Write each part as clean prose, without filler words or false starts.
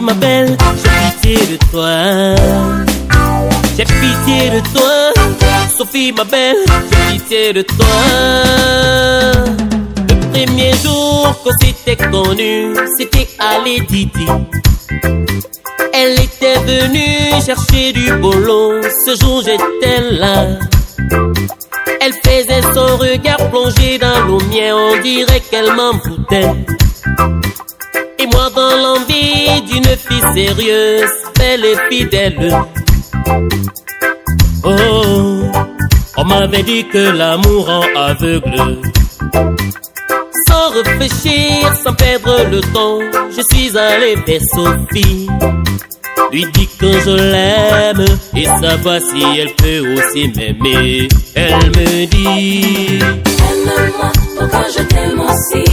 ma belle, j'ai pitié de toi. J'ai pitié de toi, Sophie ma belle, j'ai pitié de toi. Le premier jour qu'on s'était connus, c'était à Léditi. Elle était venue chercher du bolo, ce jour j'étais là. Elle faisait son regard plongé dans l'eau mien, on dirait qu'elle m'en foutait. Et moi dans l'envie d'une fille sérieuse, belle et fidèle. Oh, on m'avait dit que l'amour rend aveugle. Sans réfléchir, sans perdre le temps, je suis allé vers Sophie. Lui dit que je l'aime et savoir si elle peut aussi m'aimer. Elle me dit: aime-moi pour que je t'aime aussi.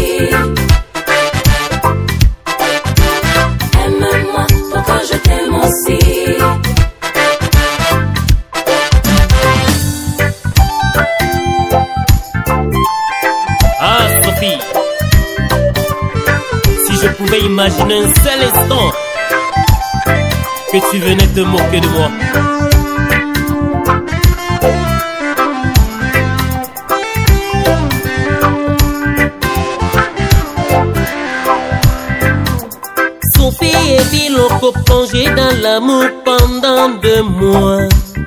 Aime-moi pour que je t'aime aussi. Ah Sophie, si je pouvais imaginer un seul instant que tu venais te moquer de moi. Sophie et Biloko plongés dans l'amour pendant 2 mois.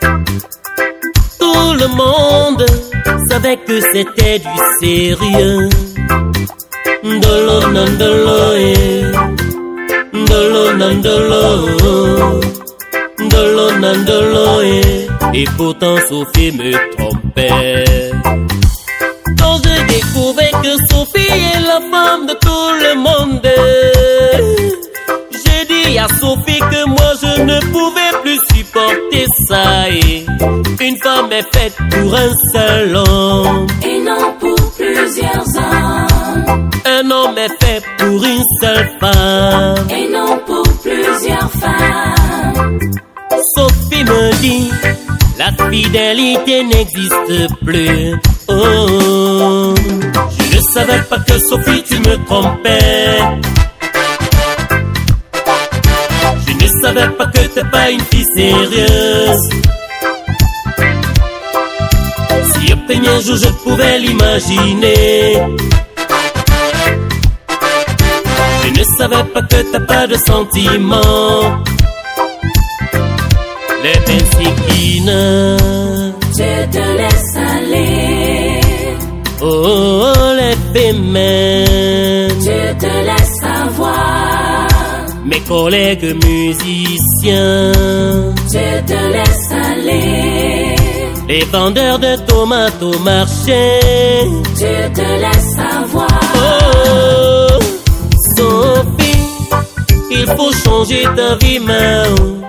Tout le monde savait que c'était du sérieux. Ndolo nandolo ndolo nandolo, ndolo nandolo et pourtant Sophie me trompait. Quand j'ai découvert que Sophie est la femme de tout le monde, j'ai dit à Sophie que moi je ne pouvais plus supporter ça. Et une femme est faite pour un seul homme et non pour plusieurs hommes. Un homme est fait pour une seule femme et non pour plusieurs femmes. Sophie me dit: la fidélité n'existe plus. Oh, je ne savais pas que Sophie tu me trompais. Je ne savais pas que t'es pas une fille sérieuse. Si au premier jour je pouvais l'imaginer, je ne savais pas que t'as pas de sentiments. Les bensikines, je te laisse aller. Oh, les paiements, je te laisse avoir. Mes collègues musiciens, je te laisse aller. Les vendeurs de tomates au marché, je te laisse avoir. Oh, Sophie, il faut changer ta vie, maman.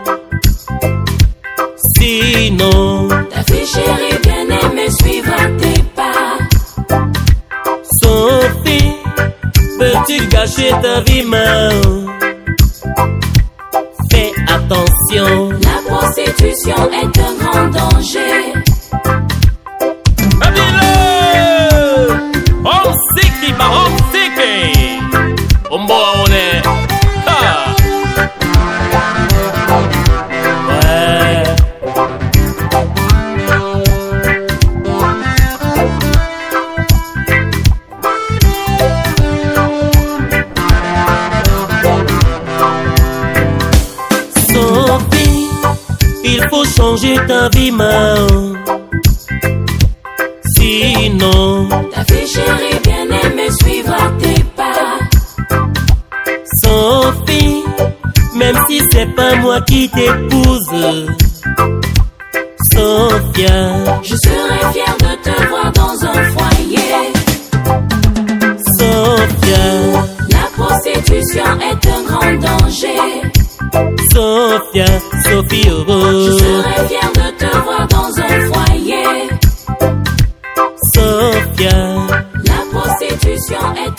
Sinon, ta fille chérie bien-aimée suivra tes pas. Sophie, peux-tu gâcher ta vie, maman? Fais attention. La prostitution est un grand danger. Homesicky, ma homesicky. Ombone. Ah. Ouais. Sophie, il faut changer ta vie, maman. Sinon, ta fille chérie bien-aimée suivra tes pas. Sophie, même si c'est pas moi qui t'épouse, Sophia, je serai fière de te voir dans un foyer. Sophia, la prostitution est un grand danger. Sophia, Sophie, oh, je serai fière de te voir dans un foyer. Sophia, la prostitution est